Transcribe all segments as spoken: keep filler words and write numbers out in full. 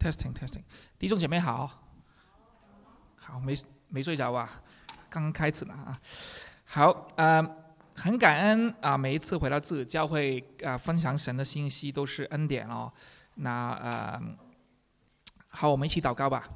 testing testing， 弟兄姐妹好，好没没睡着啊？刚刚开始呢啊。好，呃，很感恩啊，每一次回到自己教会啊，分享神的信息都是恩典哦。那呃，好，我们一起祷告吧。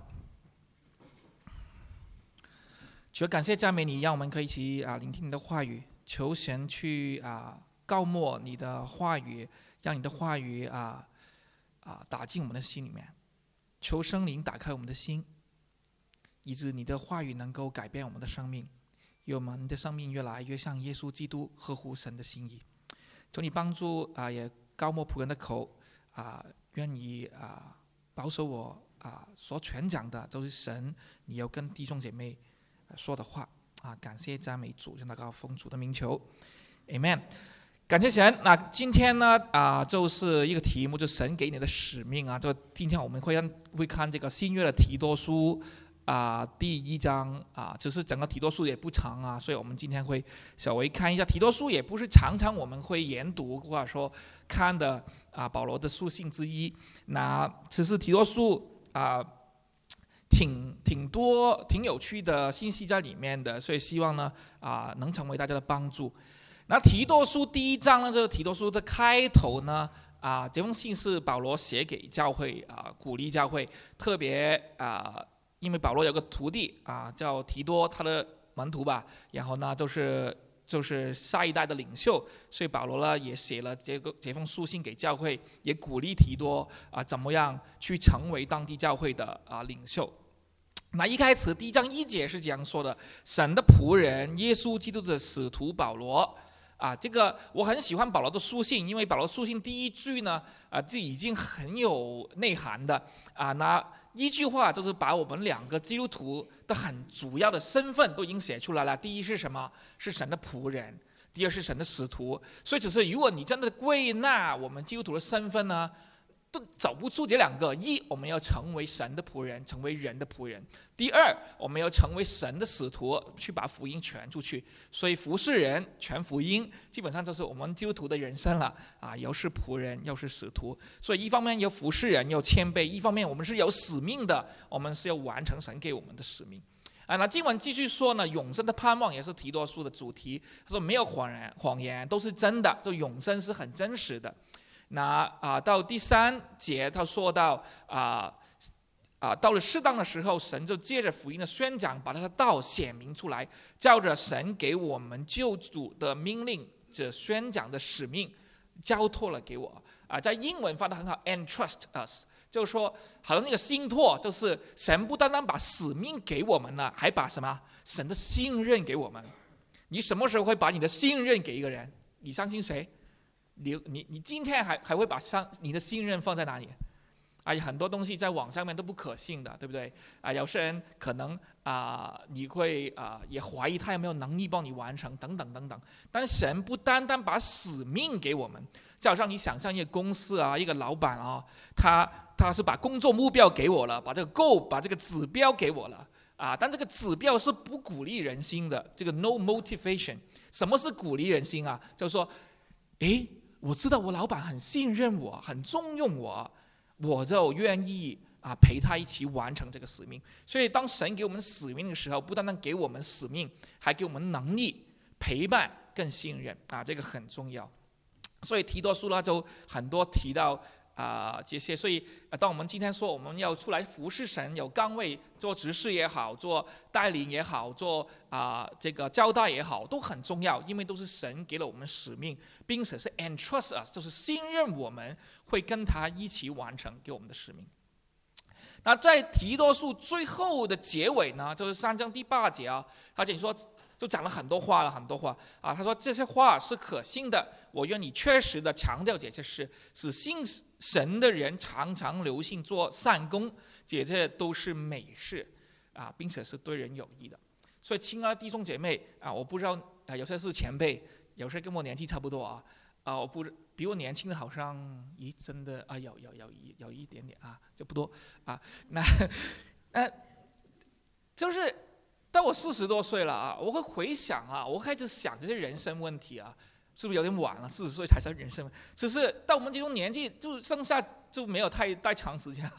主，感谢赞美你，让我们可以一起啊聆听你的话语，求神去啊膏抹你的话语，让你的话语啊啊打进我们的心里面，求圣灵打开我们的心，以致你的话语能够改变我们的生命，让我们的生命越来越像耶稣基督，合乎神的心意。求你帮助啊，也膏抹仆人的口啊，愿意啊保守我啊所传讲的都是神你要跟弟兄姐妹说的话啊，感谢赞美主，向祷告奉主的名求 ，Amen。感谢神。那今天呢啊，就是一个题目，就是神给你的使命啊。就今天我们会会看这个新约的提多书啊第一章啊，只是整个提多书也不长啊，所以我们今天会稍微看一下提多书，也不是常常我们会研读或者说看的啊保罗的书信之一。那其实提多书啊。挺挺多挺有趣的信息在里面的，所以希望呢啊、呃、能成为大家的帮助。那提多书第一章呢，这个提多书的开头呢啊、呃，这封信是保罗写给教会啊、呃，鼓励教会，特别啊、呃，因为保罗有个徒弟啊、呃、叫提多，他的门徒吧，然后呢就是就是下一代的领袖，所以保罗呢也写了这个这封书信给教会，也鼓励提多啊、呃、怎么样去成为当地教会的啊、呃、领袖。那一开始第一章一节是这样说的：神的仆人耶稣基督的使徒保罗啊，这个我很喜欢保罗的书信，因为保罗书信第一句呢啊就已经很有内涵的啊，那一句话就是把我们两个基督徒的很主要的身份都已经写出来了。第一是什么？是神的仆人；第二是神的使徒。所以只是如果你真的归纳我们基督徒的身份呢，都走不出这两个：一，我们要成为神的仆人，成为人的仆人；第二，我们要成为神的使徒，去把福音传出去。所以服侍人、传福音，基本上就是我们基督徒的人生了啊！又是仆人，又是使徒。所以一方面要服侍人，要谦卑；一方面我们是有使命的，我们是要完成神给我们的使命。啊，那经文继续说呢，永生的盼望也是提多书的主题。他说没有谎言，谎言都是真的，就永生是很真实的。那啊，到第三节他说到啊啊，到了适当的时候，神就借着福音的宣讲，把他的道显明出来，照着神给我们救主的命令，这宣讲的使命，交托了给我啊。在英文发得很好 ，entrust us， 就是说，好像那个信托，就是神不单单把使命给我们了，还把什么神的信任给我们。你什么时候会把你的信任给一个人？你相信谁？你你你今天还还会把上你的信任放在哪里？啊，很多东西在网上面都不可信的，对不对？啊，有些人可能啊、呃，你会啊、呃、也怀疑他有没有能力帮你完成，等等等等。但神不单单把使命给我们，就好像你想象一个公司啊，一个老板啊，他他是把工作目标给我了，把这个 goal 把这个指标给我了啊，但这个指标是不鼓励人心的，这个 no motivation。什么是鼓励人心啊？就是说，诶。我知道我老板很信任我，很重用我，我就愿意啊陪他一起完成这个使命。所以当神给我们使命的时候，不单单给我们使命，还给我们能力、陪伴、更信任啊，这个很重要。所以提多书呢就很多提到啊、呃、这些，所以、呃、当我们今天说我们要出来服侍神，有岗位做执事也好，做带领也好，做啊、呃、这个交代也好，都很重要，因为都是神给了我们使命，并且是 entrust us， 就是信任我们会跟他一起完成给我们的使命。那在提多书最后的结尾呢，就是三章第八节啊，他讲说。就讲了很多话了，很多话啊！他说这些话是可信的，我愿你确实的强调这些事，使信神的人常常留心做善功，这些都是美事啊，并且是对人有益的。所以，亲爱的弟兄姐妹啊，我不知道啊，有些是前辈，有些跟我年纪差不多啊啊，我不比我年轻的好像，咦，真的啊，有有有有一点点啊，就不多啊。那那就是。当我四十多岁了啊，我会回想啊，我开始想这些人生问题啊，是不是有点晚了？四十岁才是人生问题。只是到我们这种年纪，就剩下就没有太太长时间。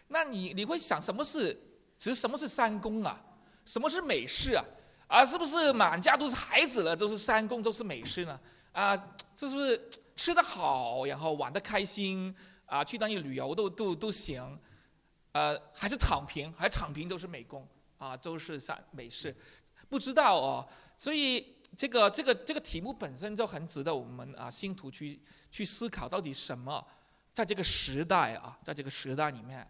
那你你会想什么是，其实什么是三公啊？什么是美事啊？啊，是不是满家都是孩子了，都是三公，都是美事呢？啊，这是不是吃得好，然后玩得开心啊？去哪里旅游都都都行，呃，还是躺平，还是躺平都是美工啊，都是三美事，不知道哦。所以这个这个这个题目本身就很值得我们啊信徒去去思考，到底什么在这个时代啊，在这个时代里面，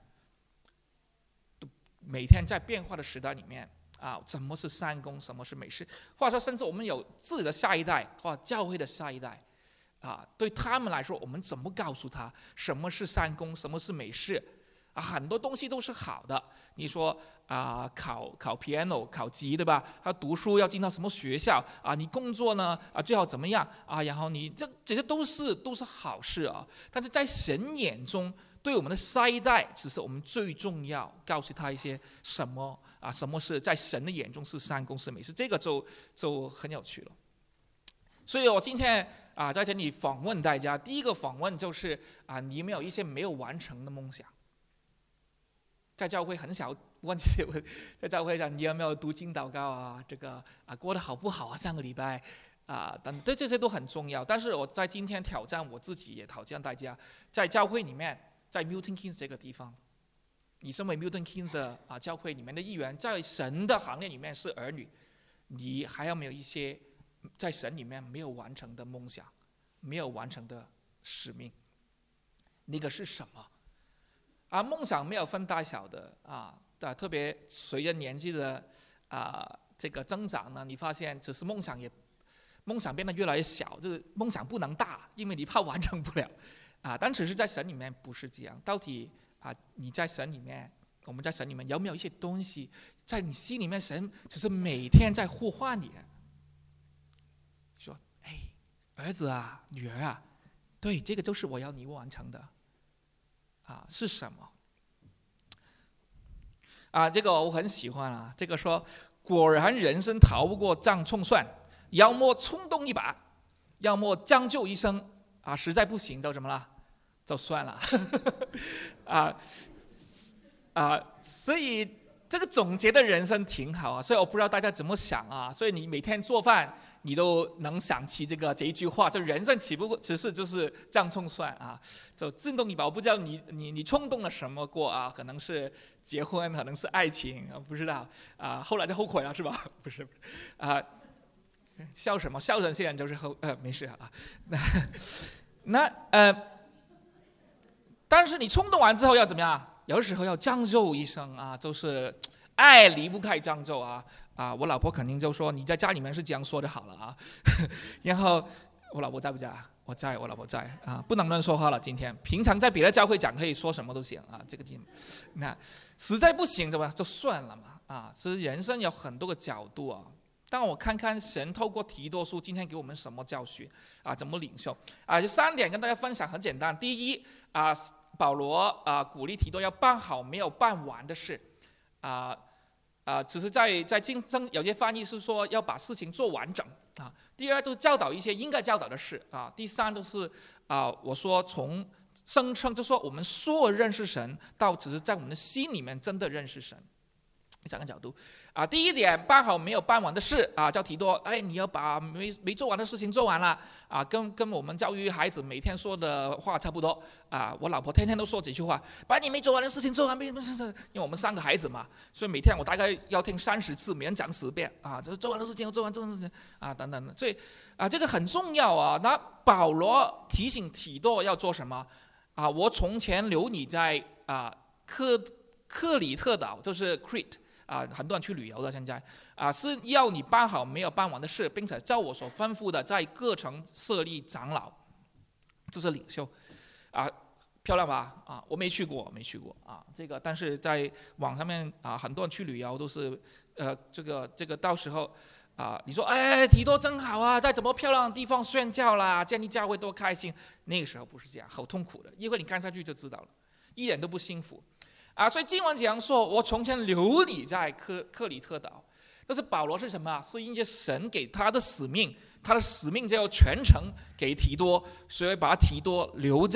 每天在变化的时代里面啊，什么是三公，什么是美事？或者说，甚至我们有自己的下一代，或者教会的下一代，啊，对他们来说，我们怎么告诉他什么是三公，什么是美事？啊，很多东西都是好的。你说啊，考考 piano 考级对吧？他读书要进到什么学校啊？你工作呢啊最好怎么样啊？然后你这这些都是都是好事啊。但是在神眼中，对我们的下一代，只是我们最重要告诉他一些什么啊？什么是在神的眼中是三公是美事？这个就就很有趣了。所以我今天啊在这里访问大家，第一个访问就是啊，你有没有一些没有完成的梦想？在教会很少问这些问，在教会上你有没有读经祷告啊？这个啊过得好不好啊？上个礼拜啊等对这些都很重要。但是我在今天挑战我自己，也挑战大家，在教会里面，在 Milton Keynes 这个地方，你身为 Milton Keynes 的啊教会里面的一员，在神的行列里面是儿女，你还有没有一些在神里面没有完成的梦想，没有完成的使命？那个是什么？啊，梦想没有分大小的啊，特别随着年纪的啊这个增长呢，你发现只是梦想也梦想变得越来越小，就是梦想不能大，因为你怕完成不了啊。但只是在神里面不是这样，到底啊你在神里面，我们在神里面有没有一些东西在你心里面，神只是每天在呼唤你，说哎儿子啊女儿啊，对，这个就是我要你完成的。啊，是什么？啊，这个我很喜欢啊。这个说，果然人生逃不过账冲算，要么冲动一把，要么将就一生。啊，实在不行就怎么了？就算了。啊啊，所以这个总结的人生挺好啊。所以我不知道大家怎么想啊。所以你每天做饭，你都能想起这个这一句话，就人生岂不过只是就是账冲算啊，就自动一把。我不知道你你你冲动了什么过啊？可能是结婚，可能是爱情，不知道啊。后来就后悔了是吧？不是，啊，笑什么？笑成这样就是后呃没事啊。那那呃，但是你冲动完之后要怎么样？有时候要将就一生啊，就是爱离不开将就啊。啊，我老婆肯定就说你在家里面是这样说就好了啊。然后我老婆在不在？我在，我老婆在啊，不能乱说话了。今天平常在别的教会讲可以说什么都行啊，这个地，那实在不行怎么就算了嘛啊。其实人生有很多个角度啊。当我看看神透过提多书今天给我们什么教训啊，怎么领受啊？这三点跟大家分享很简单。第一啊，保罗啊鼓励提多要办好没有办完的事啊。啊，只是在在竞争，有些翻译是说要把事情做完整啊。第二，就是教导一些应该教导的事啊。第三，就是啊，我说从声称就说我们说认识神，到只是在我们的心里面真的认识神，三个角度啊。第一点，办好没有办完的事啊，叫提多，哎，你要把没没做完的事情做完了啊，跟跟我们教育孩子每天说的话差不多啊。我老婆天天都说几句话，把你没做完的事情做完，没没没，因为我们三个孩子嘛，所以每天我大概要听三十次，每人讲十遍啊，就是做完的事情，做完做完的事情啊，等等的，所以啊，这个很重要啊。那保罗提醒提多要做什么啊？我从前留你在啊克克里特岛，就是 Crete。啊，很多人去旅游的现在啊，是要你办好没有办完的事，并且照我所吩咐的，在各城设立长老，就是领袖，啊，漂亮吧？啊，我没去过，没去过啊，这个，但是在网上面啊，很多人去旅游都是，呃，这个这个到时候啊，你说哎，提多真好啊，在怎么漂亮的地方宣教啦，建立教会多开心，那个时候不是这样，好痛苦的，因为你看下去就知道了，一点都不幸福。啊，所以经文讲说，我从前留你在克克里特岛，但是保罗是什么啊？是因为神给他的使命，他的使命就要全程给提多，所以把提多留在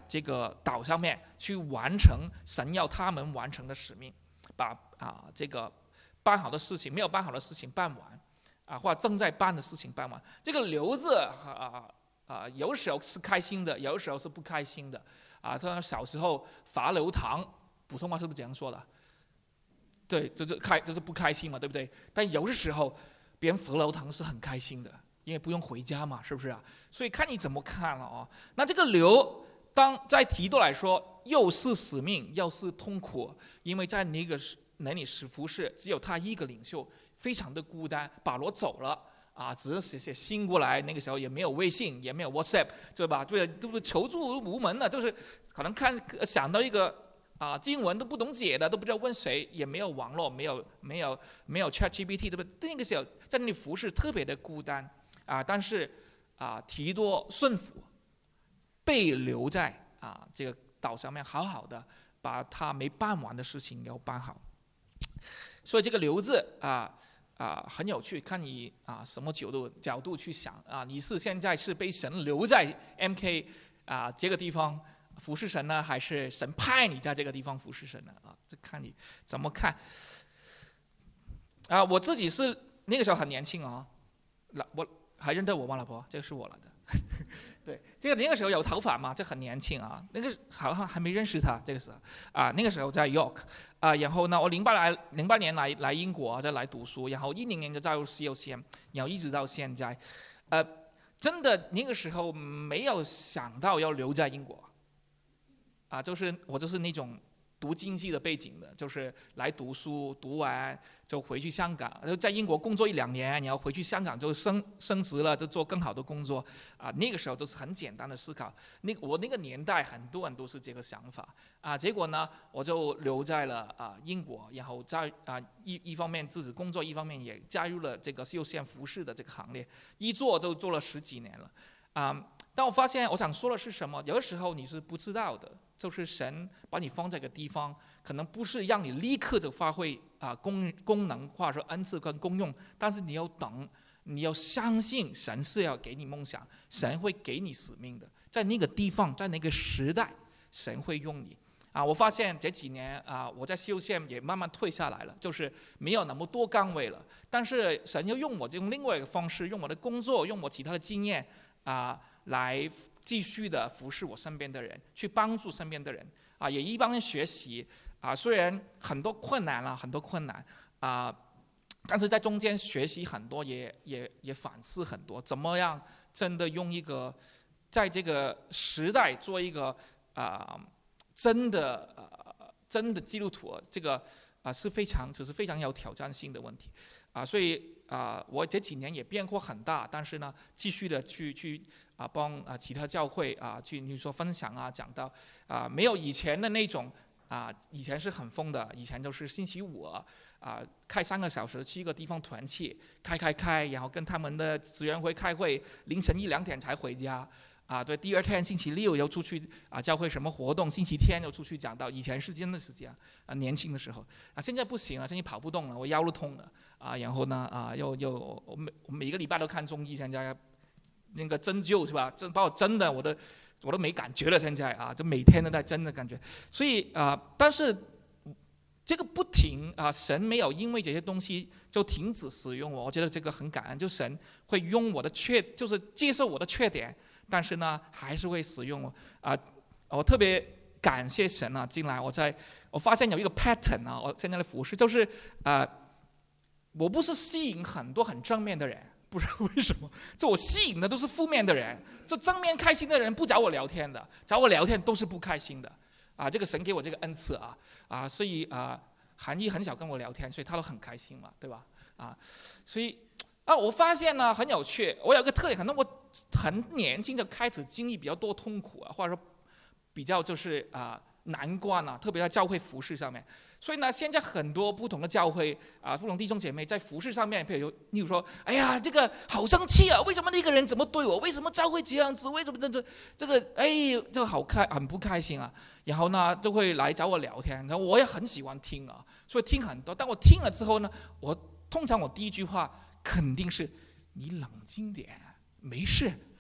这个岛上面去完成神要他们完成的使命，把啊这个办好的事情、没有办好的事情办完，啊或者正在办的事情办完。这个流字啊啊有时候是开心的，有时候是不开心的啊。他小时候罚留堂，普通话是不是这样说的？对，就是开就是不开心嘛，对不对？但有的时候别人罚留堂是很开心的，因为不用回家嘛，是不是啊？所以看你怎么看了哦。那这个流，当在提多来说，又是使命，又是痛苦，因为在那个那里是服侍，只有他一个领袖，非常的孤单。保罗走了啊，只是写写信过来，那个时候也没有微信，也没有 WhatsApp， 对吧？对，都是求助无门的，就是可能看想到一个。啊，经文都不懂解的，都不知道问谁，也没有网络，没有没有没有 ChatGPT， 对不对？那个时候在那里服侍特别的孤单啊。但是啊，提多顺服，被留在啊这个岛上面，好好的把他没办完的事情要办好。所以这个留字啊啊很有趣，看你啊什么角度角度去想啊。你是现在是被神留在 M K 啊这个地方服侍神呢，还是神派你在这个地方服侍神呢？啊，这看你怎么看。啊，我自己是那个时候很年轻啊，老我还认得我吗？老婆，这个是我了的。对，这个那个时候有头发嘛，这很年轻啊。那个好像还没认识他，这个时候啊，那个时候在 York 啊，然后呢，我零八来零八年来来英国再来读书，然后一零年就加入 C O C M， 然后一直到现在，呃，真的那个时候没有想到要留在英国。啊，就是我就是那种读经济的背景的，就是来读书，读完就回去香港，就在英国工作一两年，然后回去香港就升升职了，就做更好的工作。啊，那个时候都是很简单的思考。那我那个年代很多人都是这个想法啊。结果呢，我就留在了啊英国，然后在啊一一方面自己工作，一方面也加入了这个 C O C M 服饰的这个行列，一做就做了十几年了，啊。但我发现，我想说的是什么？有的时候你是不知道的，就是神把你放在个地方，可能不是让你立刻就发挥啊功功能或者说恩赐跟功用，但是你要等，你要相信神是要给你梦想，神会给你使命的，在那个地方，在那个时代，神会用你。啊，我发现这几年啊，我在C O C M也慢慢退下来了，就是没有那么多岗位了。但是神又用我用另外一个方式，用我的工作，用我其他的经验啊。来继续的服侍我身边的人，去帮助身边的人啊，也一帮人学习啊。虽然很多困难了，很多困难啊，但是在中间学习很多，也也也反思很多，怎么样真的用一个在这个时代做一个啊真的呃真的基督徒，这个啊是非常只是非常有挑战性的问题啊。所以啊，我这几年也变化很大，但是呢，继续的去去。啊，帮啊其他教会啊去，你说分享啊，讲到啊，没有以前的那种啊，以前是很疯的，以前都是星期五啊，开三个小时去一个地方团契，开开开，然后跟他们的职员会开会，凌晨一两点才回家。啊，对，第二天星期六又出去啊，教会什么活动，星期天又出去讲道。以前是真的是这样啊，年轻的时候啊，现在不行了，现在跑不动了，我腰都痛了啊，然后呢啊，又又我每我每个礼拜都看中医，现在。那个针灸是吧？针把我针的，我都我都没感觉了。现在啊，就每天都在针的感觉。所以啊、呃，但是这个不停啊、呃，神没有因为这些东西就停止使用我。我觉得这个很感恩，就神会用我的缺，就是接受我的缺点，但是呢，还是会使用我啊、呃。我特别感谢神啊！进来我在我发现有一个 pattern 啊，我现在的服侍就是啊、呃，我不是吸引很多很正面的人。不知道为什么，这我吸引的都是负面的人，这正面开心的人不找我聊天的，找我聊天都是不开心的，啊，这个神给我这个恩赐啊，啊，所以啊，韩毅很少跟我聊天，所以他都很开心嘛，对吧？啊，所以啊，我发现呢很有趣，我有个特点，可能我很年轻就开始经历比较多痛苦啊，或者说比较就是啊。难关啊，特别在教会服事上面，所以呢，现在很多不同的教会啊，不同弟兄姐妹在服事上面，譬如，例如说，哎呀，这个好生气啊，为什么那个人怎么对我？为什么教会这样子？为什么这这这个哎，这个好开，很不开心啊。然后呢，就会来找我聊天，然后我也很喜欢听啊，所以听很多。但我听了之后呢，我通常我第一句话肯定是你冷静点，没事，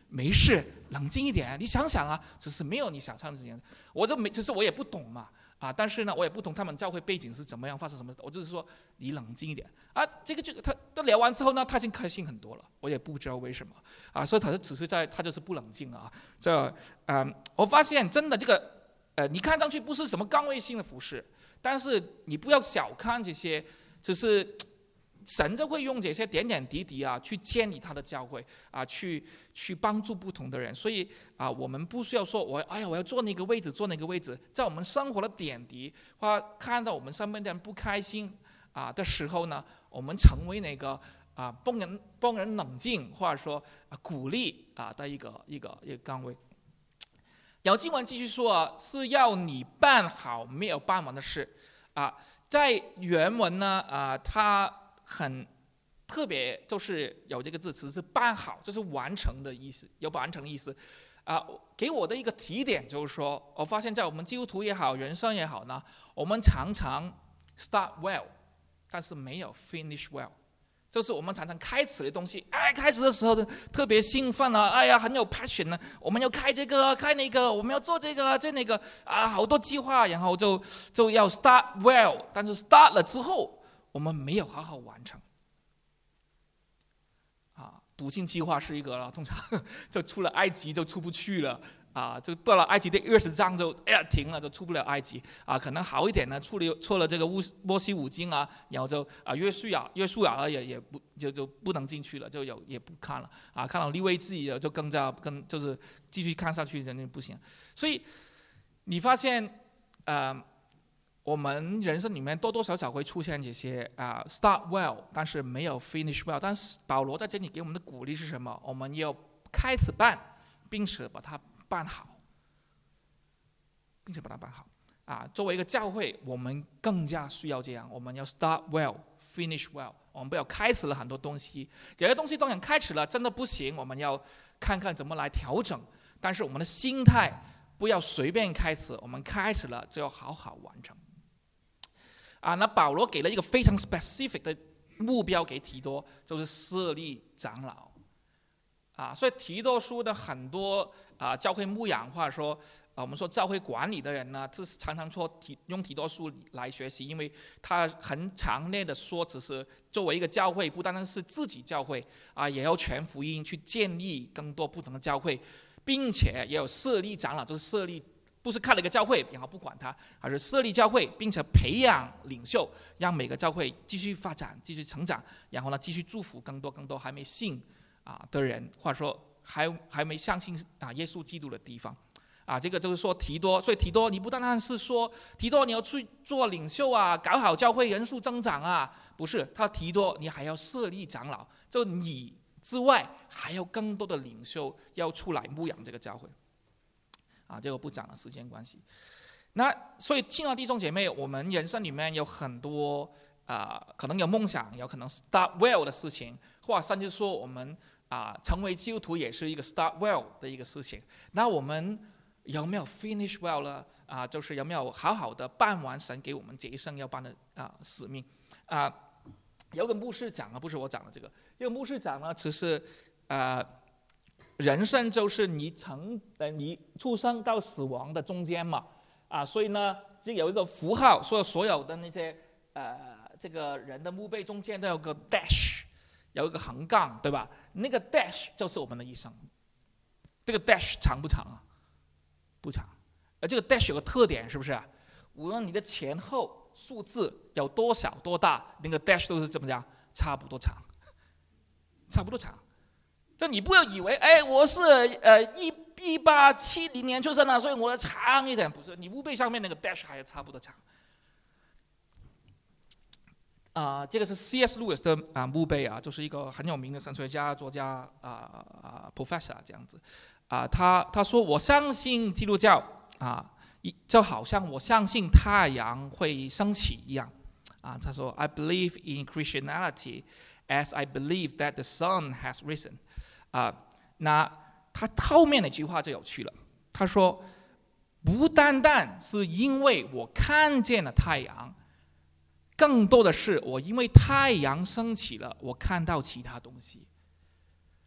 没事，冷静一点，你想想啊，只是没有你想象的这样。我这没，只是我也不懂嘛，啊，但是呢，我也不懂他们教会背景是怎么样，发生什么，我就是说你冷静一点啊。这个就他都聊完之后呢，他已经开心很多了，我也不知道为什么啊，所以他就只是在他就是不冷静啊。这嗯，我发现真的这个呃，你看上去不是什么岗位性的服饰，但是你不要小看这些，只是。神就会用这些点点滴滴啊，去建立他的教会啊，去去帮助不同的人。所以啊，我们不需要说我哎呀，我要坐那个位置，坐那个位置。在我们生活的点滴，或看到我们身边的人不开心啊的时候呢，我们成为那个啊帮人帮人冷静，或者说啊鼓励啊的一个一个一个岗位。然后经文继续说啊，是要你办好没有办完的事啊。在原文呢啊，它很特别，就是有这个字词是办好，就是完成的意思，有完成的意思啊。给我的一个提点就是说，我发现在我们基督徒也好，人生也好呢，我们常常 start well， 但是没有 finish well。就是我们常常开始的东西，哎，开始的时候呢特别兴奋啊，哎呀很有 passion 呢，我们要开这个开那个，我们要做这个这那个啊，好多计划，然后就就要 start well， 但是 start 了之后。我们没有好好完成，啊，笃信计划是一个了，通常就出了埃及就出不去了，啊，就到了埃及第二十章就哎呀停了，就出不了埃及，啊，可能好一点呢，出了出了这个摩西五经啊，然后就啊约书亚约书亚了也也不就就不能进去了，就有也不看了，啊，看到利未记就更加更就是继续看下去人家不行，所以你发现，呃。我们人生里面多多少少会出现这些啊、uh, ，start well， 但是没有 finish well。但是保罗在这里给我们的鼓励是什么？我们要开始办，并且把它办好，并且把它办好。啊，作为一个教会，我们更加需要这样。我们要 start well，finish well。我们不要开始了很多东西，有些东西当然开始了，真的不行，我们要看看怎么来调整。但是我们的心态不要随便开始，我们开始了就要好好完成。啊，那保罗给了一个非常 specific 的目标给提多，就是设立长老。啊，所以提多书的很多啊教会牧养，或者说啊我们说教会管理的人呢，这是常常说提用提多书来学习，因为他很强烈的说，只是作为一个教会，不单单是自己教会啊，也要传福音，去建立更多不同的教会，并且也有设立长老，就是设立。不是开了一个教会，然后不管它，而是设立教会，并且培养领袖，让每个教会继续发展、继续成长，然后呢，继续祝福更多更多还没信啊的人，或者说还还没相信啊耶稣基督的地方，啊，这个就是说提多，所以提多你不单单是说提多你要去做领袖啊，搞好教会人数增长啊，不是，他提多你还要设立长老，就你之外还有更多的领袖要出来牧养这个教会。啊，这个不讲了，时间关系。那所以，亲爱的弟兄姐妹，我们人生里面有很多啊、呃，可能有梦想，有可能 start well 的事情，或者甚至说我们啊、呃、成为基督徒也是一个 start well 的一个事情。那我们有没有 finish well 呢？啊、呃，就是有没有好好的办完神给我们这一生要办的啊、呃、使命？啊、呃，有个牧师讲啊，不是我讲的这个，这个牧师讲呢，只是啊。呃人生就是你从呃你出生到死亡的中间嘛，啊，所以呢，这有一个符号，所有所有的那些呃这个人的墓碑中间都有个 dash， 有一个横杠，对吧？那个 dash 就是我们的一生。这个 dash 长不长啊？不长。而这个 dash 有个特点，是不是啊？无论你的前后数字有多小多大，那个 dash 都是怎么样？差不多长，差不多长。就你不要以为，哎，我是呃一一八七零年出生的，所以我的长一点，不是，你墓碑上面那个 dash 还差不多长。啊、呃，这个是 C S Lewis 的啊、呃、墓碑啊，就是一个很有名的神学家、作家啊啊、呃、professor 这样子。啊、呃，他他说我相信基督教啊、呃，就好像我相信太阳会升起一样。啊、呃，他说 I believe in Christianity as I believe that the sun has risen。啊、呃，那他后面那句话就有趣了。他说，不单单是因为我看见了太阳，更多的是我因为太阳升起了，我看到其他东西。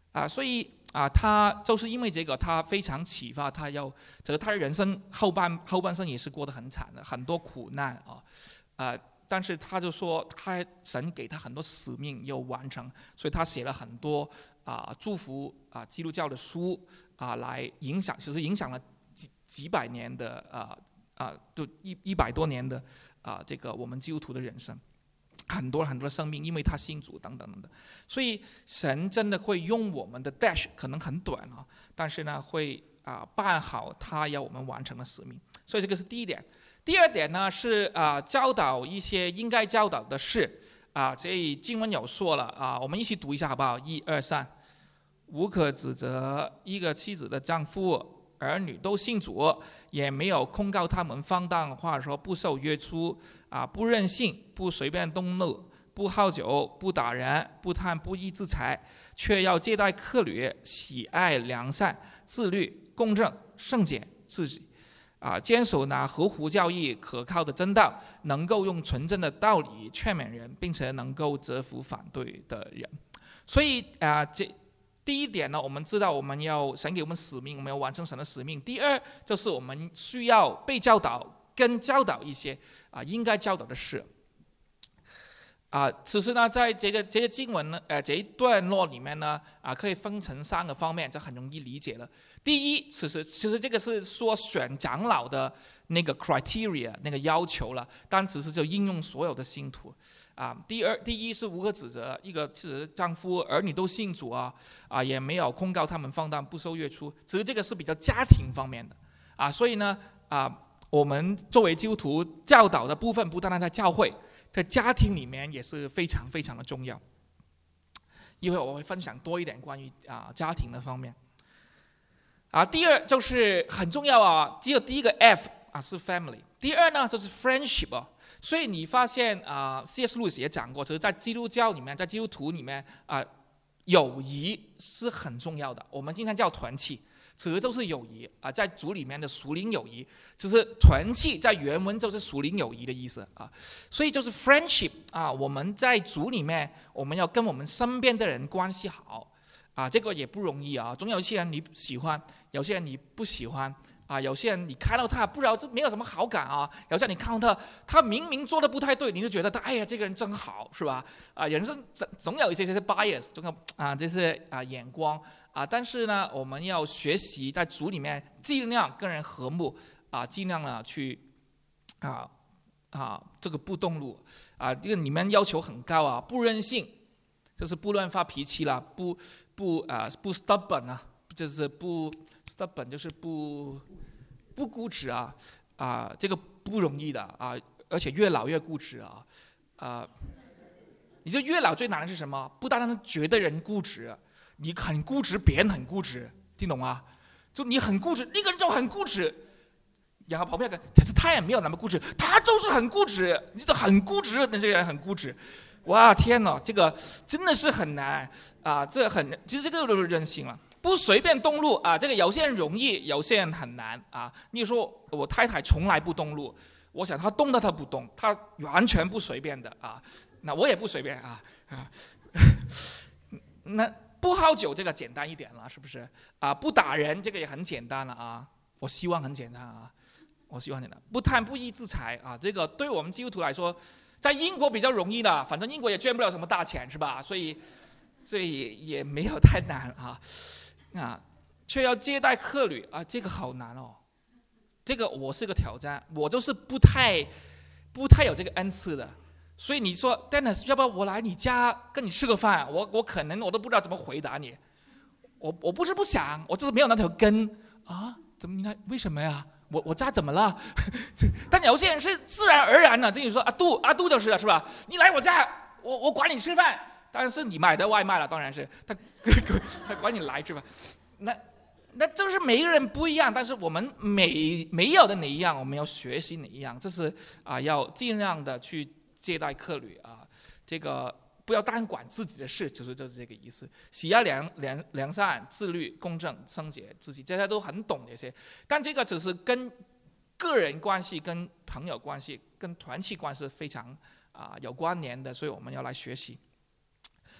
啊，所以啊，他就是因为这个，他非常启发他要，这个他的人生后半后半生也是过得很惨的，很多苦难啊，啊，但是他就说，他神给他很多使命要完成，所以他写了很多啊祝福啊基督教的书啊，来影响，其实影响了几几百年的啊啊，就一一百多年的啊这个我们基督徒的人生。很多很多的生命，因为他信主等等等等，所以神真的会用我们的 dash 可能很短啊，但是呢会啊办好他要我们完成的使命，所以这个是第一点。第二点呢是啊教导一些应该教导的事啊，这里经文有说了啊，我们一起读一下好不好？一二三，无可指责一个妻子的丈夫。儿女都信主，也没有控告他们放荡，或者说不受约束啊，不任性，不随便动怒，不好酒，不打人，不贪不义之财，却要接待客旅，喜爱良善，自律，公正，圣洁自己，啊，坚守那合乎教义可靠的真道，能够用纯正的道理劝勉人，并且能够折服反对的人。所以啊，这。第一点呢，我们知道我们要神给我们使命，我们要完成神的使命。第二就是我们需要被教导跟教导一些啊应该教导的事。啊，其实呢，在这些这些经文呢，呃，这一段落里面呢，啊，可以分成三个方面，这很容易理解了。第一，其实其实这个是说选长老的那个 criteria 那个要求了，但只是就应用所有的信徒。啊，第二，第一是无可指责，一个其实丈夫儿女都信主啊，啊也没有控告他们放荡不受约束，只是这个是比较家庭方面的，啊，所以呢，啊我们作为基督徒教导的部分，不单单在教会，在家庭里面也是非常非常的重要。一会我会分享多一点关于啊家庭的方面。啊，第二就是很重要啊，只有第一个 F 啊是 family， 第二呢就是 friendship 啊。所以你发现啊 ，C S. Lewis 也讲过，其实在基督教里面，在基督徒里面啊，友谊是很重要的。我们今天叫团契，其实就是友谊啊，在主里面的属灵友谊，就是团契在原文就是属灵友谊的意思啊。所以就是 friendship 啊，我们在主里面，我们要跟我们身边的人关系好啊，这个也不容易啊。总有一些人你喜欢，有些人你不喜欢。啊，有些人你看到他不知道，这没有什么好感啊。有些人你看到他，他明明做的不太对，你就觉得他，哎呀，这个人真好，是吧？啊，人生总总有一些这些 bias， 总有啊这些啊眼光啊。但是呢，我们要学习在主里面尽量跟人和睦啊，尽量呢去啊啊这个不动怒啊，这个你们要求很高啊，不任性，就是不乱发脾气啦，不不啊不 stubborn 啊，就是不 stubborn 就是不。不固执啊，啊、呃，这个不容易的啊，而且越老越固执啊，啊、呃，你就越老最难的是什么？不单单觉得人固执，你很固执，别人很固执，听懂吗？就你很固执，那个人就很固执，然后旁边一个，可是他也没有那么固执，他就是很固执，你这很固执，那这个人很固执，哇，天哪，这个真的是很难啊，这很，其实这个就是任性了。不随便动怒啊，这个有些人容易，有些人很难啊。你说我太太从来不动怒，我想她动的她不动，她完全不随便的啊。那我也不随便啊啊。那不喝酒这个简单一点了，是不是啊？不打人这个也很简单了啊。我希望很简单啊，我希望简单。不贪不义之财啊，这个对我们基督徒来说，在英国比较容易的，反正英国也捐不了什么大钱，是吧？所以所以也没有太难啊。啊，却要接待客旅啊，这个好难哦。这个我是个挑战，我就是不太不太有这个恩赐的。所以你说 Dennis， 要不要我来你家跟你吃个饭？我我可能我都不知道怎么回答你。我我不是不想，我就是没有那条根啊。怎么呢？为什么呀？我我家怎么了？但有些人是自然而然的，这你说阿杜阿杜就是了，是吧？你来我家，我我管你吃饭。当然是你买的外卖了，当然是他，他管你来是吧？那那就是每一个人不一样，但是我们每没有的哪一样，我们要学习哪一样，这是啊，要尽量的去接待客旅啊，这个不要单管自己的事，就是就是这个意思。喜爱良良良善、自律、公正、圣洁、自己，大家都很懂这些，但这个只是跟个人关系、跟朋友关系、跟团契关系非常啊有关联的，所以我们要来学习。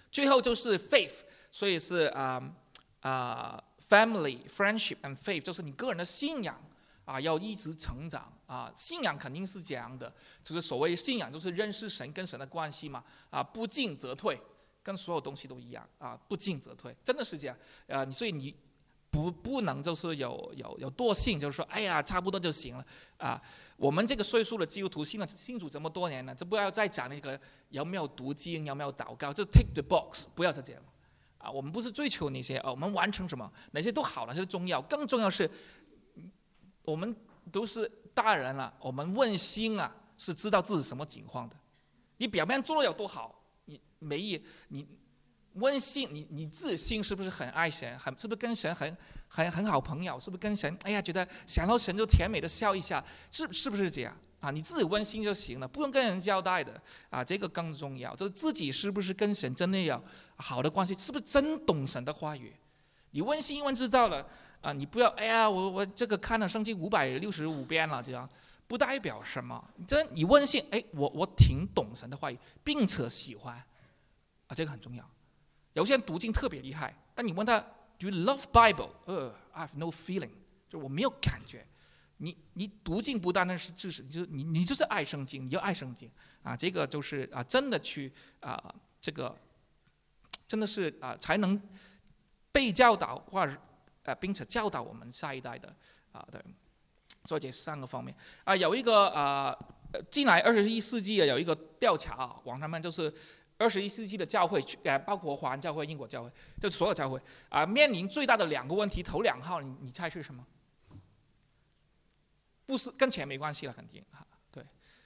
最后就是 faith， 所以是啊啊、uh, uh, family friendship and faith， 就是你个人的信仰啊要一直成长啊，信仰肯定是这样的，就是所谓信仰就是认识神跟神的关系嘛啊，不进则退，跟所有东西都一样啊，不进则退，真的是这样啊，所以你不不能就是有有有惰性，就是说哎呀差不多就行了啊。我们这个岁数的基督徒信了信主这么多年了，就不要再讲那个有没有读经有没有祷告，就 tick the box， 不要再这样啊。我们不是追求那些哦，我们完成什么哪些都好了，这是重要，更重要是我们都是大人了，我们问心啊是知道自己什么情况的。你表面做的有多好，你没意你问心，你你自己心是不是很爱神，很是不是跟神很很很好朋友，是不是跟神哎呀觉得想到神就甜美的笑一下，是是不是这样啊？你自己问心就行了，不用跟人交代的啊，这个更重要，就是自己是不是跟神真的有好的关系，是不是真懂神的话语？你问心问知道了啊，你不要哎呀我我这个看了圣经五百六十五遍了，这样不代表什么。这你问心，哎，我我挺懂神的话语，并且喜欢啊，这个很重要。有些人读经特别厉害，但你问他 Do you love Bible？ 呃、uh, I have no feeling， 就我没有感觉。你你读经不单单是知识，就是你你就是爱圣经，你要爱圣经啊，这个就是啊，真的去啊，这个真的是啊，才能被教导或者呃，并且教导我们下一代的啊的。所以这三个方面啊，有一个啊，进来二十一世纪有一个调查啊，网上面就是。二十一世纪的教会，呃，包括华人教会、英国教会，就所有教会啊，面临最大的两个问题，头两号你你猜是什么？不是跟钱没关系了，肯定啊，对，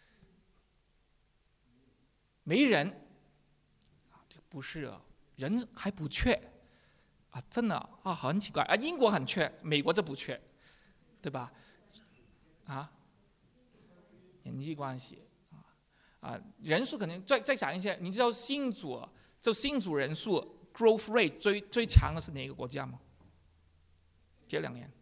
没人啊，这个不是啊，人还不缺啊，真的啊，很奇怪啊，英国很缺，美国这不缺，对吧？啊，人际关系。啊，人数肯定再再讲一些，你知道信主就信主人数 growth rate 最最强的是哪个国家吗？这两年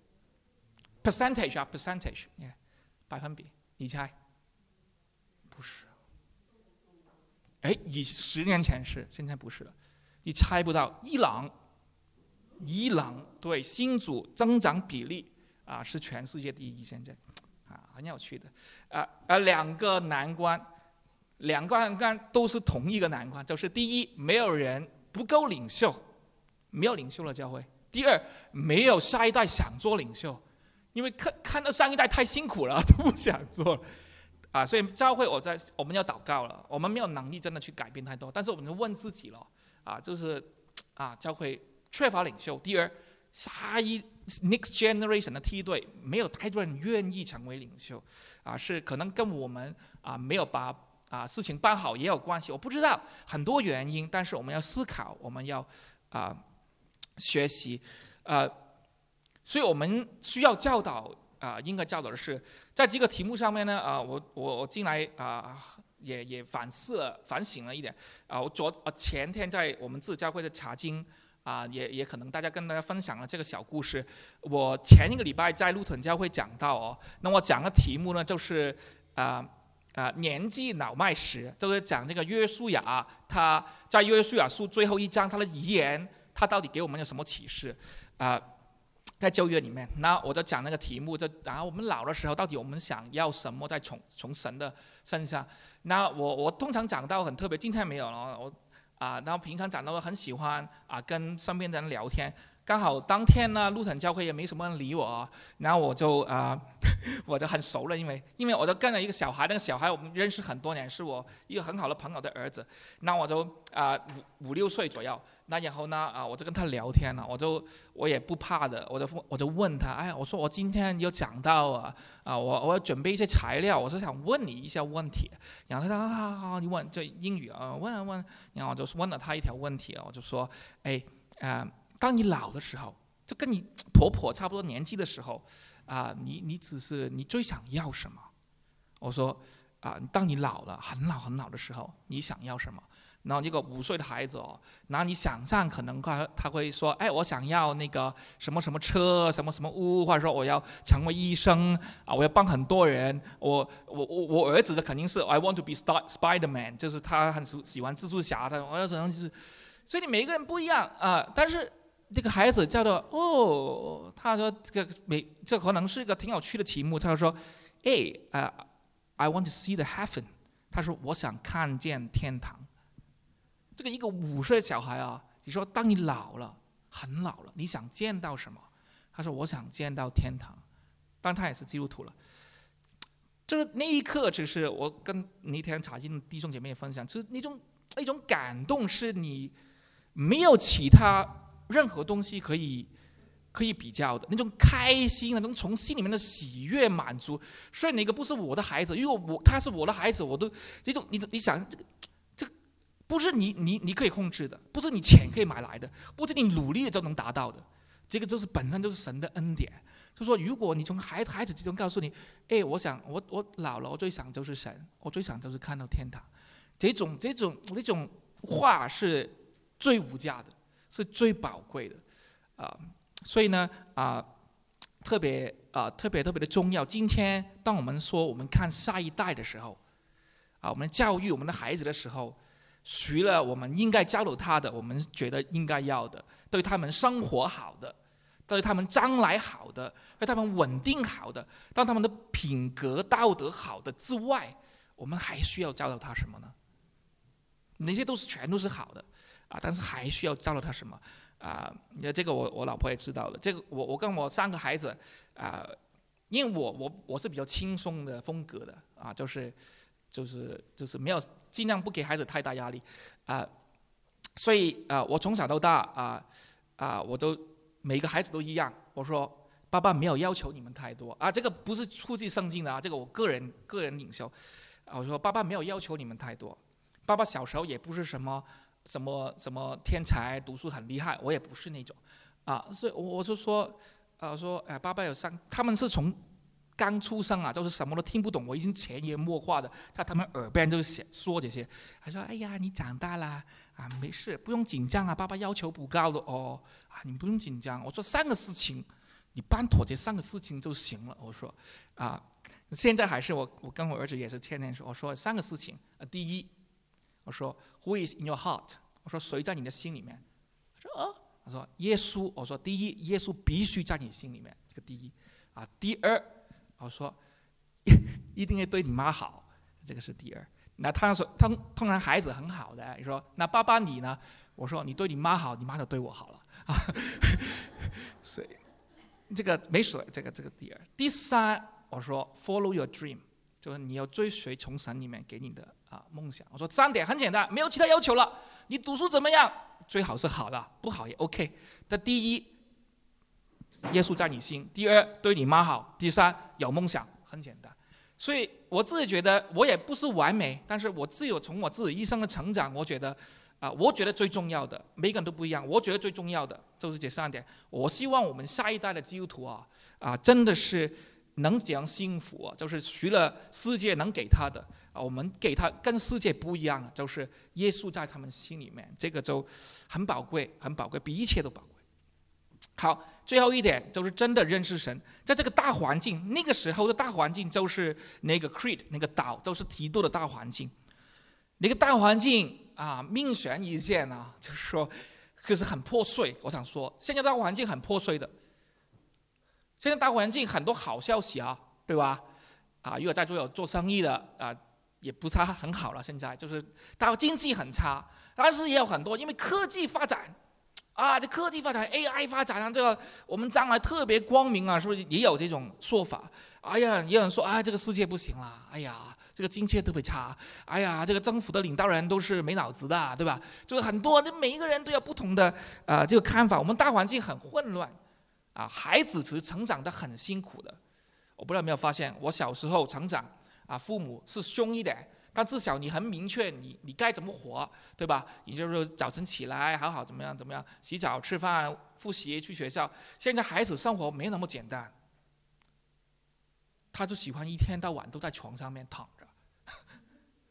percentage 啊 percentage，yeah， 百分比，你猜？不是。哎，以十年前是，现在不是了。你猜不到，伊朗，伊朗对信主增长比例啊是全世界第一，现在。啊，很有趣的，啊啊，两个难关，两个难关都是同一个难关，就是第一，没有人不够领袖，没有领袖的教会；第二，没有下一代想做领袖，因为看看到上一代太辛苦了，都不想做了，啊，所以教会我在我们要祷告了，我们没有能力真的去改变太多，但是我们就问自己了，啊，就是啊，教会缺乏领袖；第二，下一 next generation 的梯队没有太多人愿意成为领袖，啊，是可能跟我们啊没有把啊事情办好也有关系，我不知道很多原因，但是我们要思考，我们要啊学习，呃，所以我们需要教导啊，应该教导的是在这个题目上面呢，啊，我我我进来啊也也反思了反省了一点，啊，我昨前天在我们自己教会的查经。啊，也也可能大家跟大家分享了这个小故事。我前一个礼拜在路屯教会讲到哦，那我讲的题目呢就是啊啊、呃呃、年纪老迈时，就是讲这个约书亚，他在约书亚书最后一章他的遗言，他到底给我们有什么启示啊、呃？在旧约里面，那我就讲那个题目，就然后我们老的时候，到底我们想要什么，在从从神的身上。那我我通常讲到很特别，今天没有了，我。啊，然后平常讲到很喜欢啊跟身边的人聊天，刚好当天呢，路腾教会也没什么人理我，然后我就啊，我就很熟了，因为因为我就跟了一个小孩，那个小孩我们认识很多年，是我一个很好的朋友的儿子，那我就啊五五六岁左右，那然后呢啊我就跟他聊天了，我就我也不怕的，我就我就问他，哎，我说我今天有讲到啊啊我我要准备一些材料，我是想问你一下问题，然后他说啊好好你问，就英语啊问啊问，然后我就问了他一条问题，我就说哎啊。当你老的时候，就跟你婆婆差不多年纪的时候，啊、呃，你你只是你最想要什么？我说啊、呃，当你老了，很老很老的时候，你想要什么？ 然后一个五岁的孩子哦，然后你想象可能他他会说，哎，我想要那个什么什么车，什么什么屋，或者说我要成为医生啊，我要帮很多人。我我我我儿子的肯定是 I want to be Spider-Man， 就是他很喜喜欢蜘蛛侠的，我要怎样就是，所以你每个人不一样啊。但是这个孩子叫做哦，他说这个每这可能是一个挺有趣的题目，他说，哎啊、uh, ，I want to see the heaven， 他说我想看见天堂。这个一个五岁的小孩啊，你说当你老了，很老了，你想见到什么？他说我想见到天堂。当然他也是基督徒了。就是那一刻，只是我跟那天查经弟兄姐妹分享，就是那种那种感动，是你没有其他任何东西可以可以比较的那种开心，那种从心里面的喜悦满足。所以那个不是我的孩子，因为我他是我的孩子，我都这种你你想这个。不是你你你可以控制的，不是你钱可以买来的，不是你努力就能达到的，这个就是本身就是神的恩典。就说如果你从孩孩子之中告诉你，哎，我想我我老了，我最想就是神，我最想就是看到天堂，这种这种这种话是最无价的，是最宝贵的啊、呃。所以呢啊、呃，特别啊、呃、特别特别的重要。今天当我们说我们看下一代的时候啊、呃，我们教育我们的孩子的时候。除了我们应该教导他的，我们觉得应该要的，对他们生活好的，对他们将来好的，对他们稳定好的，让他们的品格道德好的之外，我们还需要教导他什么呢？那些都是全都是好的啊，但是还需要教导他什么啊？这个我我老婆也知道了。这个我我跟我三个孩子啊，因为我我我是比较轻松的风格的啊，就是。就是就是没有尽量不给孩子太大压力，啊、呃，所以啊、呃，我从小到大啊啊、呃呃，我都每个孩子都一样。我说爸爸没有要求你们太多啊，这个不是出自圣经的啊，这个我个人个人领袖。啊，我说爸爸没有要求你们太多，爸爸小时候也不是什么什么什么天才，读书很厉害，我也不是那种啊，所以我就说啊，说哎，爸爸有上，他们是从。刚出生啊，就是什么都听不懂，我已经潜移默化的在他们耳边就是说这些。他说：“哎呀，你长大啦，啊，没事，不用紧张啊，爸爸要求不高的哦，啊，你不用紧张。”我说三个事情，你办妥这三个事情就行了。我说啊，现在还是我我跟我儿子也是天天说，我说三个事情啊，第一，我说 Who is in your heart？ 我说谁在你的心里面？他说哦，他说耶稣。我说第一，耶稣必须在你心里面，这个第一啊，第二。我说，一定要对你妈好，这个是第二。那他说，通通常孩子很好的，你说，那爸爸你呢？我说，你对你妈好，你妈就对我好了啊。所以这个没水，这个这个第二。第三，我说 ，follow your dream， 就是你要追随从神里面给你的啊梦想。我说三点很简单，没有其他要求了。你读书怎么样？最好是好的，不好也 OK。但第一。耶稣在你心，第二对你妈好，第三有梦想，很简单。所以我自己觉得我也不是完美，但是我自有从我自己一生的成长，我觉得啊、呃，我觉得最重要的，每个人都不一样。我觉得最重要的就是这三点。我希望我们下一代的基督徒啊啊、呃，真的是能这样幸福啊，就是除了世界能给他的啊、呃，我们给他跟世界不一样，就是耶稣在他们心里面，这个就很宝贵，很宝贵，比一切都宝贵。好，最后一点就是真的认识神。在这个大环境，那个时候的大环境就是那个 Crete 那个岛，都是提多的大环境。那个大环境啊，命悬一线啊，就是说，可是很破碎。我想说，现在大环境很破碎的。现在大环境很多好消息啊，对吧？啊，如果在座有做生意的啊，也不差很好了。现在就是大经济很差，但是也有很多，因为科技发展。啊，这科技发展 ，A I 发展啊，这个我们将来特别光明啊，是不是也有这种说法？哎呀，也有人说啊，这个世界不行了，哎呀，这个经济特别差，哎呀，这个政府的领导人都是没脑子的，对吧？就是很多，这每一个人都有不同的啊、呃、这个看法。我们大环境很混乱，啊，孩子其实成长得很辛苦的。我不知道有没有发现，我小时候成长啊，父母是凶一点。但至少你很明确你，你该怎么活，对吧？你就是早晨起来，好好怎么样怎么样，洗澡、吃饭、复习、去学校。现在孩子生活没那么简单，他就喜欢一天到晚都在床上面躺着，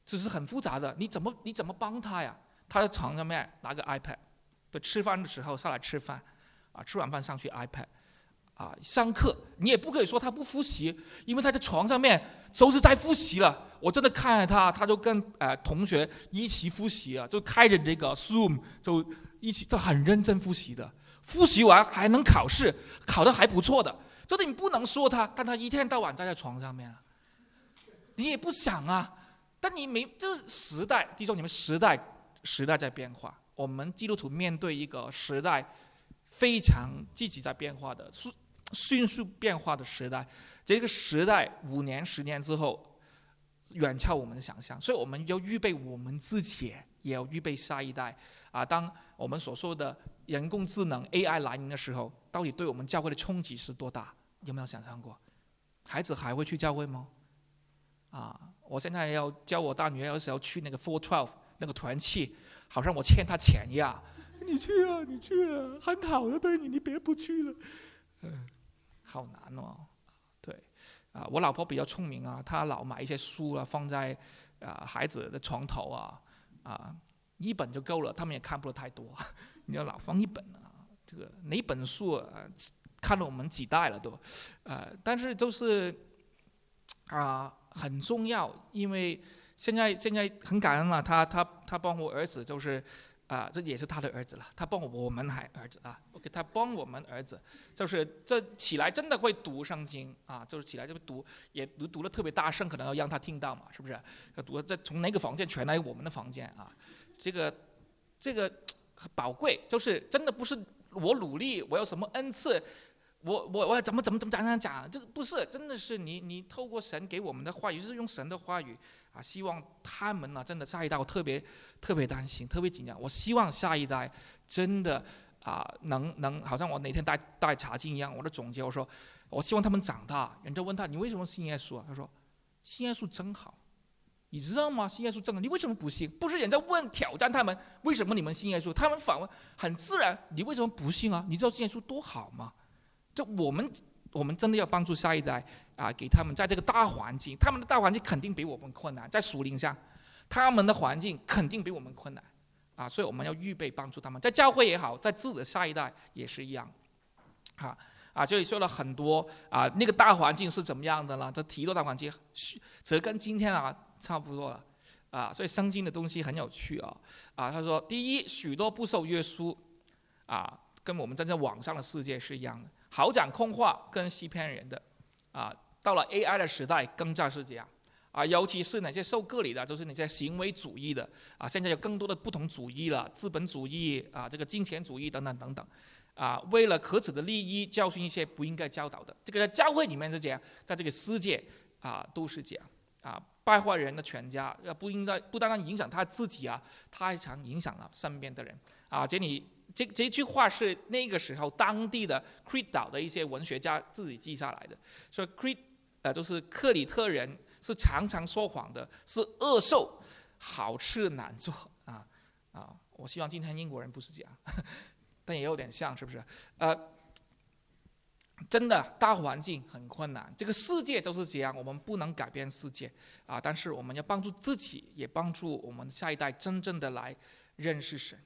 只是很复杂的，你怎么你怎么帮他呀？他在床上面拿个 iPad， 对，吃饭的时候上来吃饭，啊，吃完饭上去 iPad， 啊，上课你也不可以说他不复习，因为他在床上面都是在复习了。我真的看着他，他就跟呃同学一起复习啊，就开着这个 Zoom 就一起，就很认真复习的。复习完还能考试，考得还不错的，就是你不能说他，但他一天到晚待在床上面了，你也不想啊。但你没，这是时代，弟兄你们，时代时代在变化，我们基督徒面对一个时代非常积极在变化的、迅速变化的时代。这个时代五年、十年之后，远超我们的想象，所以我们要预备我们自己，也要预备下一代啊。当我们所说的人工智能 A I 来临的时候，到底对我们教会的冲击是多大？有没有想象过？孩子还会去教会吗？啊，我现在要教我大女儿，有时候去那个 four twelve 那个团契，好像我欠她钱一样。你去啊，你去了，很好的对你，你别不去了。嗯，好难哦。对，啊，我老婆比较聪明啊，她老买一些书啊，放在啊孩子的床头啊，啊，一本就够了，他们也看不了太多。你要老放一本啊，这个哪本书啊，看了我们几代了都，呃，但是就是啊。很重要，因为现在现在很感恩了，他他他帮我儿子，就是啊、呃，这也是他的儿子了，他帮我们还儿子啊 ，OK， 他帮我们儿子，就是这起来真的会读圣经啊，就是起来就读，也读读得特别大声，可能要让他听到嘛，是不是？读这从哪个房间传来我们的房间啊，这个这个很宝贵，就是真的不是我努力，我有什么恩赐。我我我怎么怎么怎么讲讲讲，这个不是，真的是你你透过神给我们的话语，就是用神的话语啊，希望他们呢，真的下一代，我特别特别担心，特别紧张。我希望下一代真的啊，能能好像我哪天带带查经一样，我的总结我说，我希望他们长大，人家问他你为什么信耶稣啊？他说信耶稣真好，你知道吗？信耶稣真好，你为什么不信？不是人家问挑战他们为什么你们信耶稣，他们反问很自然，你为什么不信啊？你知道信耶稣多好吗？就我们，我们真的要帮助下一代啊，给他们在这个大环境，他们的大环境肯定比我们困难，在属灵上，他们的环境肯定比我们困难，啊，所以我们要预备帮助他们，在教会也好，在自己的下一代也是一样，啊啊，这里说了很多啊，那个大环境是怎么样的呢？这提到大环境，这跟今天啊差不多了，啊，所以圣经的东西很有趣啊，啊，他说，第一，许多不受约束，啊，跟我们真正网上的世界是一样的。好讲空话跟欺骗人的，啊，到了 A I 的时代更加是这样，啊，尤其是那些受割礼的，就是那些行为主义的，啊，现在有更多的不同主义了，资本主义啊，这个金钱主义等等等等，啊，为了可耻的利益教训一些不应该教导的，这个在教会里面是这样，在这个世界啊都是这样，啊，败坏人的全家，不应该不单单影响他自己啊，他还常影响了身边的人，啊，这里。这这句话是那个时候当地的 Crete 岛的一些文学家自己记下来的，说 Crete 呃就是克里特人是常常说谎的，是恶兽，好吃难做啊啊！我希望今天英国人不是这样，但也有点像，是不是？呃，真的大环境很困难，这个世界就是这样，我们不能改变世界啊，但是我们要帮助自己，也帮助我们下一代真正的来认识神。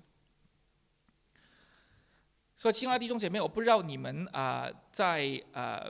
所以，亲爱的弟兄姐妹，我不知道你们啊、呃，在呃，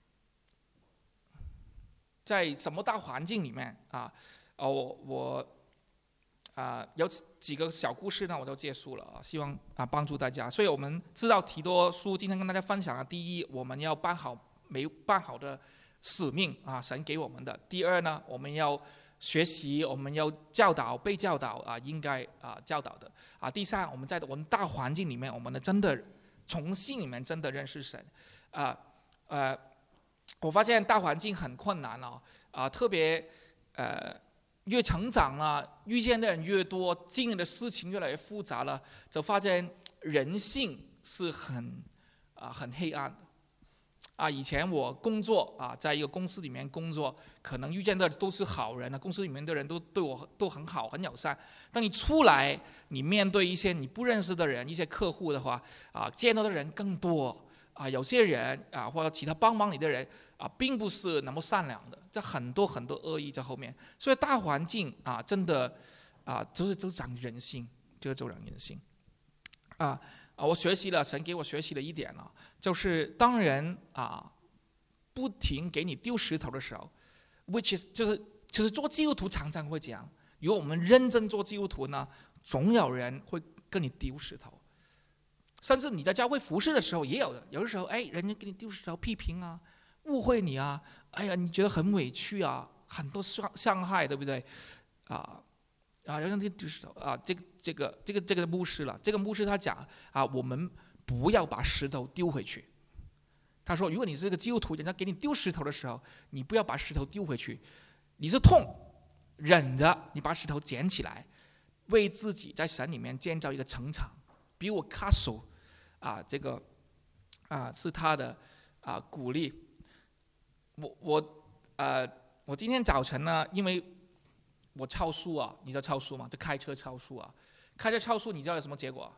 在什么大环境里面啊？哦，我我啊、呃、有几个小故事呢，我就结束了，希望啊帮助大家。所以我们知道提多书今天跟大家分享啊，第一，我们要办好没办好的使命啊，神给我们的；第二呢，我们要学习，我们要教导，被教导啊，应该啊教导的啊。第三，我们在我们大环境里面，我们呢真的从心里面真的认识神啊呃。我发现大环境很困难哦，啊，特别呃越成长了，遇见的人越多，经历的事情越来越复杂了，就发现人性是很啊很黑暗的。啊，以前我工作啊，在一个公司里面工作，可能遇见的都是好人啊，公司里面的人都对我都很好，很友善。当你出来，你面对一些你不认识的人，一些客户的话，啊，见到的人更多。 啊，有些人啊，或者其他帮忙你的人啊，并不是那么善良的，这很多很多恶意在后面。所以大环境啊，真的啊，就是就长人性，就是就长人性。啊啊，我学习了，神给我学习了一点了，就是当人啊不停给你丢石头的时候 ，which is 就是其实做基督徒常常会这样。如果我们认真做基督徒呢，总有人会跟你丢石头。甚至你在教会服侍的时候也有的，有的时候哎，人家给你丢石头批评啊，误会你啊，哎呀，你觉得很委屈啊，很多伤伤害，对不对？啊啊，有人丢石头啊，这个这个这个这个牧师了，这个牧师他讲啊，我们不要把石头丢回去。他说，如果你是个基督徒，人家给你丢石头的时候，你不要把石头丢回去，你是痛忍着，你把石头捡起来，为自己在神里面建造一个城墙。比我 castle 啊，这个啊是他的啊鼓励。我我呃我今天早晨呢，因为我超速啊，你知道超速吗？就开车超速啊，开车超速，你知道有什么结果？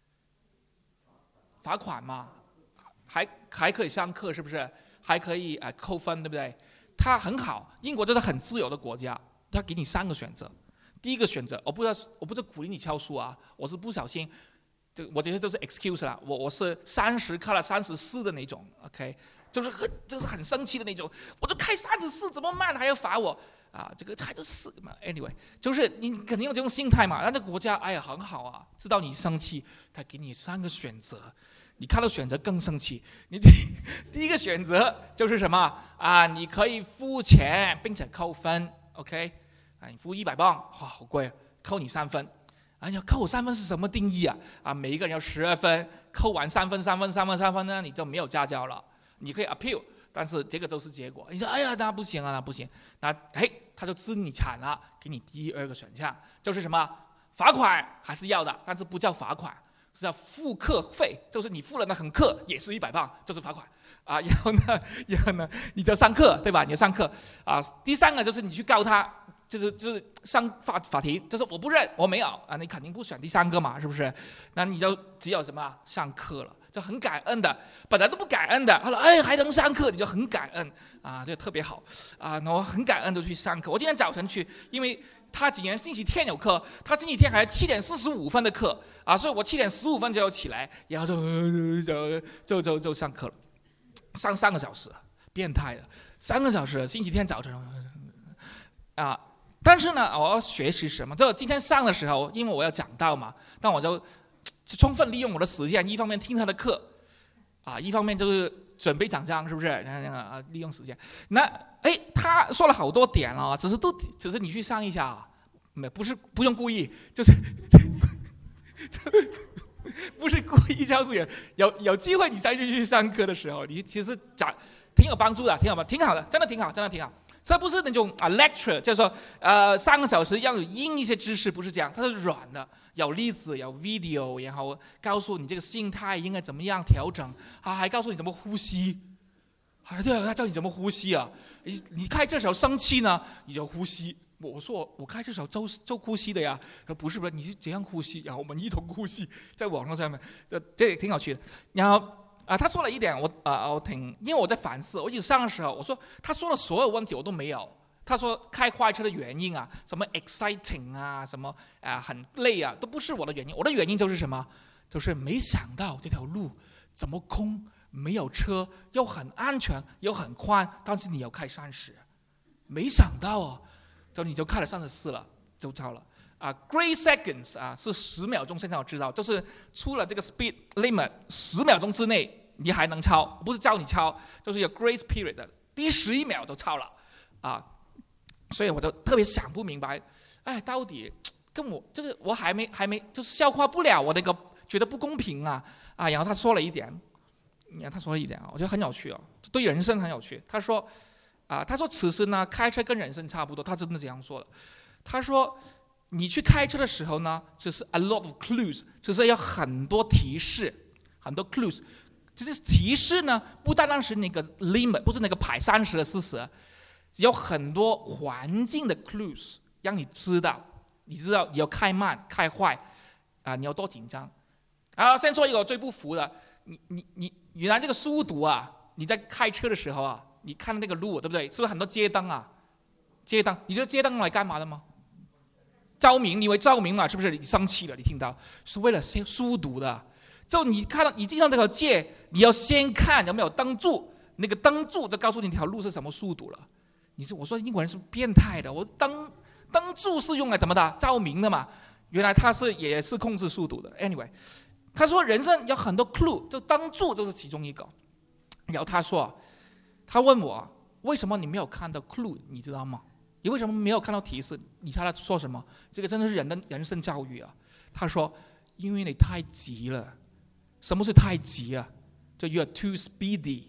罚款嘛，还还可以上课，是不是？还可以啊、呃、扣分，对不对？它很好，英国这是很自由的国家，它给你三个选择。第一个选择，我不知道，我不是鼓励你超速啊，我是不小心。我这些都是 excuse 啦，我我是三十开了三十四的那种 ，OK， 就是很就是很生气的那种，我就开三十四，怎么慢还要罚我啊？这个开着四嘛 ，anyway， 就是你肯定有这种心态嘛。但这国家哎呀很好啊，知道你生气，他给你三个选择，你看到选择更生气。你第第一个选择就是什么啊？你可以付钱并且扣分 ，OK， 啊，你付一百磅，哇，好贵，扣你三分。啊，要扣三分是什么定义啊？啊，每一个人要十二分，扣完三分、三分、三分、三分呢，你就没有驾照了。你可以 appeal， 但是这个都是结果。你说，哎呀，那不行啊，那不行。那嘿，他就知你惨了，给你第二个选项，就是什么？罚款还是要的，但是不叫罚款，是叫付课费，就是你付了那堂课也是一百磅，就是罚款。啊，然后呢，然后呢，你就上课，对吧？你就上课啊。第三个就是你去告他。就是就是上法法庭，就是我不认，我没有啊，你肯定不选第三个嘛，是不是？那你就只有什么上课了，就很感恩的，本来都不感恩的，后来哎还能上课，你就很感恩啊，这个特别好啊，那我很感恩的去上课。我今天早晨去，因为他今年星期天有课，他星期天还七点四十五分的课啊，所以我七点十五分就要起来，然后就就就就就上课了，上三个小时，变态的，三个小时，星期天早晨啊。但是呢，我要学习什么？就今天上的时候，因为我要讲道嘛，那我就充分利用我的时间，一方面听他的课，啊，一方面就是准备讲章，是不是？然后啊，利用时间。那哎，他说了好多点哦，只是都只是你去上一下啊，没不是不用故意，就是不是故意教书员，有有机会你再去去上课的时候，你其实讲挺有帮助的，挺好，挺好的，真的挺好，真的挺好。它不是那种啊 lecture， 就是说呃三个小时要有硬一些知识，不是这样，它是软的，有例子，有 video， 然后告诉你这个心态应该怎么样调整，啊还告诉你怎么呼吸，啊对啊，他教你怎么呼吸啊，你你开车时候生气呢，你就呼吸。我说我我开车时候就就呼吸的呀，他说不是不是，你是怎样呼吸？然后我们一同呼吸，在网络上面，这这也挺有趣的。然后。啊，他说了一点，我啊、呃，我挺，因为我在反思，我一直上的时候，我说他说的所有问题我都没有。他说开快车的原因啊，什么 exciting 啊，什么啊、呃、很累啊，都不是我的原因。我的原因就是什么？就是没想到这条路怎么空，没有车，又很安全，又很宽，但是你要开三十，没想到哦，就你就开了三十四了，就超了。啊 ，Great seconds 啊，是十秒钟。现在我知道，就是出了这个 speed limit， 十秒钟之内你还能超，不是叫你超，就是有 grace period 的，第十一秒都超了，啊，所以我就特别想不明白，哎，到底跟我这个我还没还没就是消化不了我那个觉得不公平啊啊，然后他说了一点，你看他说了一点啊，我觉得很有趣哦，对人生很有趣。他说啊，他说此时呢，开车跟人生差不多，他真的这样说的。他说。你去开车的时候呢，只是 a lot of clues， 只是有很多提示，很多 clues。这些提示呢，不单单是那个 limit， 不是那个排三十的四十，有很多环境的 clues， 让你知道，你知道你要开慢、开快，啊，你要多紧张。啊，先说一个我最不服的， 你你你原来这个速读啊，你在开车的时候啊，你看那个路，对不对？是不是很多街灯啊？街灯，你知道街灯用来干嘛的吗？照明，你以为照明嘛？是不是？你生气了，你听到是为了先疏读的。就你看到你进到那条街，你要先看有没有灯柱，那个灯柱就告诉你条路是什么速度了。你是我说英国人是变态的，我灯灯柱是用来怎么的？照明的嘛。原来他是也是控制速度的。Anyway， 他说人生有很多 clue， 就灯柱就是其中一个。然后他说，他问我为什么你没有看到 clue， 你知道吗？你为什么没有看到提示？你猜他说什么？这个真的是人的人生教育啊！他说，因为你太急了。什么是太急啊？就 you are too speedy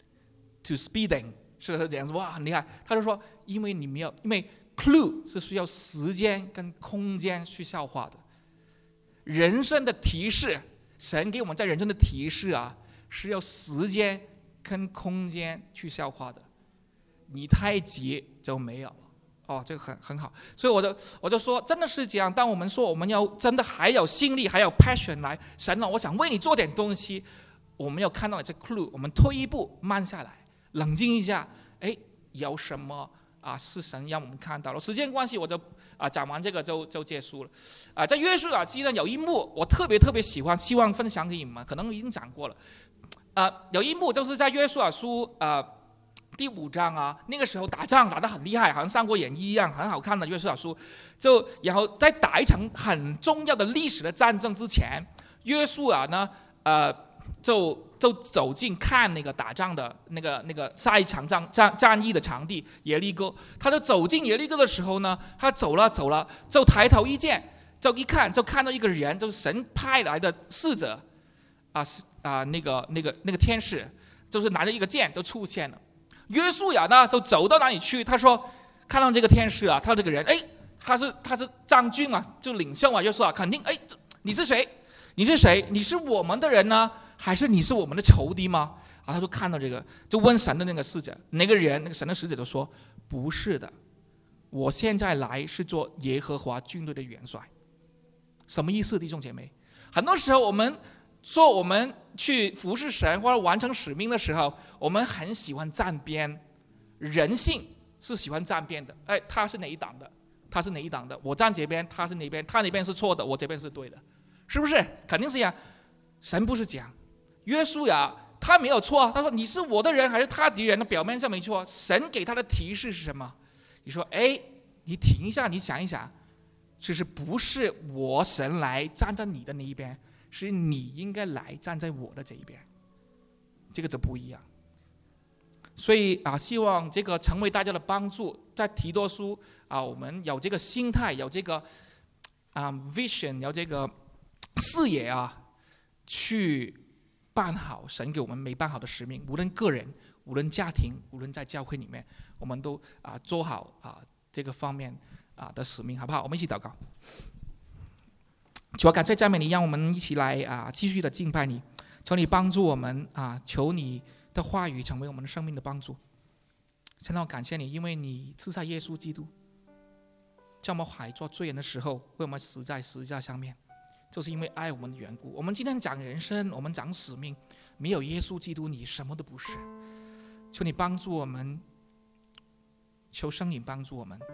to speeding， 是他这样子，哇，很厉害。他就说，因为你没有，因为 clue 是需要时间跟空间去消化的。人生的提示，神给我们在人生的提示啊，是要时间跟空间去消化的。你太急就没有了。哦，这个很很好，所以我就我就说，真的是这样。当我们说我们要真的还有心力，还有 passion 来，神啊，我想为你做点东西，我们要看到这 clue， 我们退一步，慢下来，冷静一下，哎，有什么啊是神让我们看到了？时间关系，我就啊讲完这个就就结束了。啊，在约书亚记呢有一幕我特别特别喜欢，希望分享给你们，可能已经讲过了。啊，有一幕就是在约书亚书啊。第五章啊，那个时候打仗打得很厉害，好像《三国演义》一样，很好看的约书亚书。就然后在打一场很重要的历史的战争之前，约书亚呢，呃，就就走进看那个打仗的那个那个下一场战战战役的场地耶利哥。他就走进耶利哥的时候呢，他走了走了，就抬头一见，就一看就看到一个人，就是神派来的使者，啊啊那个那个那个天使，就是拿着一个剑就出现了。约书亚呢，就走到哪里去？他说，看到这个天使啊，他这个人，哎，他是他是将军嘛，就领袖嘛。约书亚肯定，哎，你是谁？你是谁？你是我们的人呢，还是你是我们的仇敌吗？啊，他就看到这个，就问神的那个使者，那个人，那个神的使者就说，不是的，我现在来是做耶和华军队的元帅。什么意思，弟兄姐妹？很多时候我们说我们去服侍神或者完成使命的时候，我们很喜欢站边，人性是喜欢站边的。哎，他是哪一党的？他是哪一党的？我站这边，他是哪边？他那边是错的，我这边是对的，是不是？肯定是这样。神不是这样，约书亚他没有错，他说你是我的人还是他敌人？表面上没错，神给他的提示是什么？你说，哎，你停一下，你想一想，其实不是我神来站在你的那一边。是你应该来站在我的这一边，这个就不一样。所以啊，希望这个成为大家的帮助，在提多书啊，我们有这个心态，有这个啊 vision， 有这个视野啊，去办好神给我们没办好的使命。无论个人，无论家庭，无论在教会里面，我们都啊做好啊这个方面啊的使命，好不好？我们一起祷告。主啊，感谢赞美你，让我们一起来啊，继续的敬拜你。求你帮助我们啊，求你的话语成为我们的生命的帮助。现在我感谢你，因为你赐下耶稣基督，在我们还做罪人的时候，为我们死在十字架上面，就是因为爱我们的缘故。我们今天讲人生，我们讲使命，没有耶稣基督，你什么都不是。求你帮助我们，求圣灵帮助我们。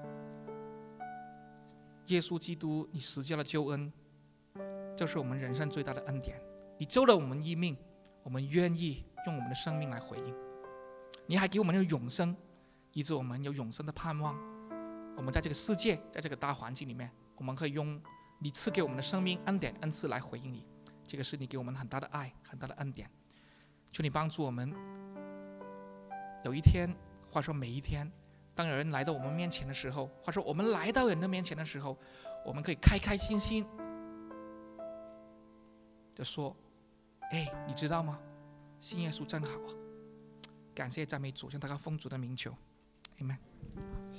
耶稣基督，你死下的救恩，就是我们人生最大的恩典。你救了我们一命，我们愿意用我们的生命来回应。你还给我们有永生，以致我们有永生的盼望。我们在这个世界，在这个大环境里面，我们可以用你赐给我们的生命恩典恩赐来回应你。这个是你给我们很大的爱，很大的恩典。求你帮助我们，有一天，或者说每一天，当有人来到我们面前的时候，或者说我们来到人的面前的时候，我们可以开开心心的说，哎，你知道吗？信耶稣真好啊！感谢赞美主，向大家奉主的名求 Amen。